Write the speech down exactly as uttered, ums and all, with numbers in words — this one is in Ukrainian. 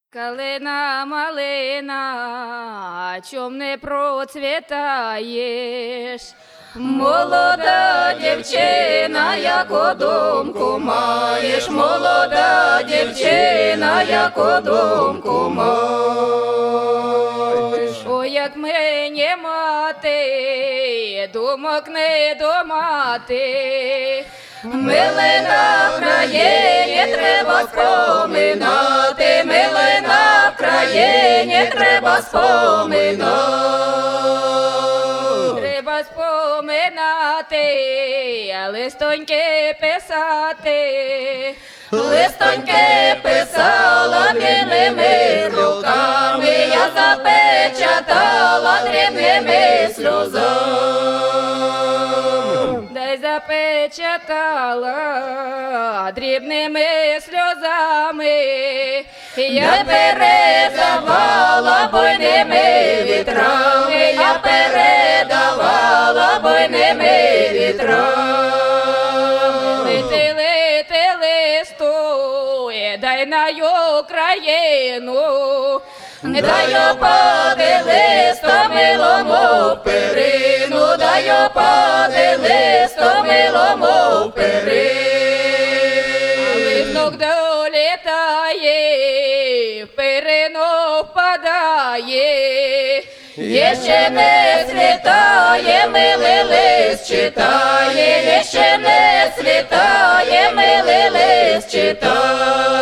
Калина малина, чом не процвітаєш? Молода дівчина, яку думку маєш, молода дівчина, яку думку маєш. Ой, як мені мати, думок не домати, милина в країні треба споминати, милина в країні треба споминати. Треба споминати, листоньки писати, листоньки писала білими руками, я запечатала дрібними сльозами. Дай запечатала дрібними сльозами, я передавала буйними вітрами, я передавала буйними вітрами. Лети, лети, листує, дай на Україну, дай опади листом милому перину, дай опади листом милому перину. Листок долітає, в перину впадає, ще не світає, милий лист читає, ще не світає, милий лист читає.